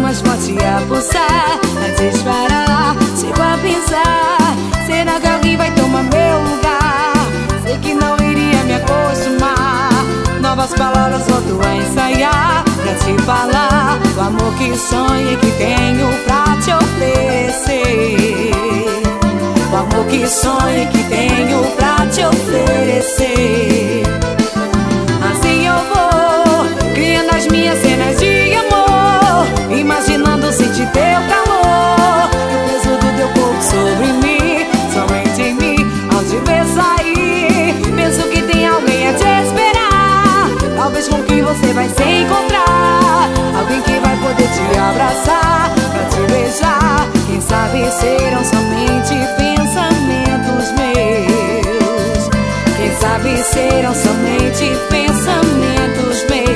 mais forte a pulsar, a disparar. Chego a pensar, será que alguém vai tomar meu lugar? Sei que não iria me acostumar. Novas palavras volto a ensaiar pra te falar do amor que sonho e que tenho pra te oferecer. O amor que sonho e que tenho pra te oferecer. Assim eu vou criando as minhas cenas de amor, imaginando sentir teu calor e o peso do teu corpo sobre mim, somente em mim. Ao te ver sair, penso que tem alguém a te esperar. Talvez com quem você vai se encontrar, alguém que vai poder te abraçar, pra te beijar. Quem sabe serão somente pensamentos meus. Quem sabe serão somente pensamentos meus.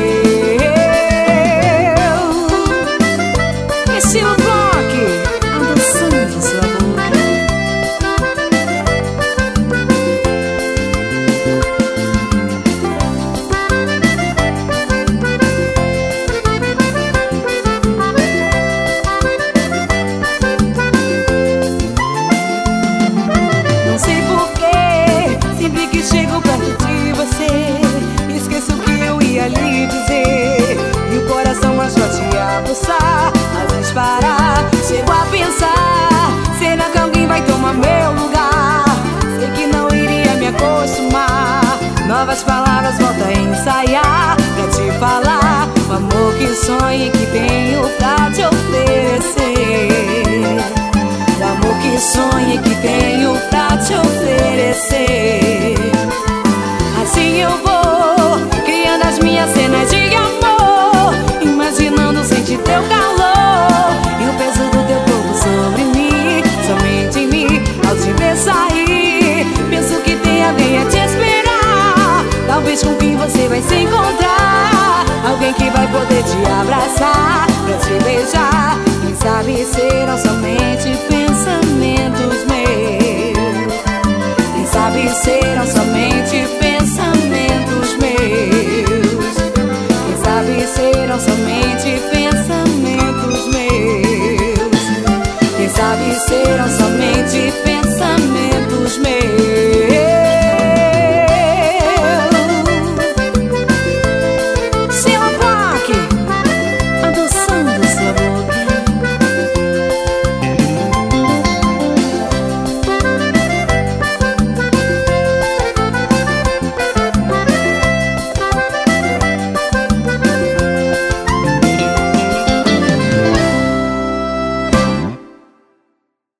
Estilo rock, adoçando sua boca. Não sei porquê, sempre que chego perto de você, esqueço o que eu ia lhe dizer, e o coração mais forte a pulsar, a disparar. Chego a pensar, será que alguém vai tomar meu lugar? Sei que não iria me acostumar. Novas palavras volto a ensaiar pra te falar o amor que sonho e que tenho pra te oferecer. O amor que sonho e que tenho pra te oferecer. Assim eu vou criando as minhas cenas de amor, imaginando sentir teu calor e o peso do teu corpo sobre mim, somente em mim. Ao te ver sair, penso que tem alguém a te esperar. Talvez com quem você vai se encontrar, alguém que vai poder te abraçar,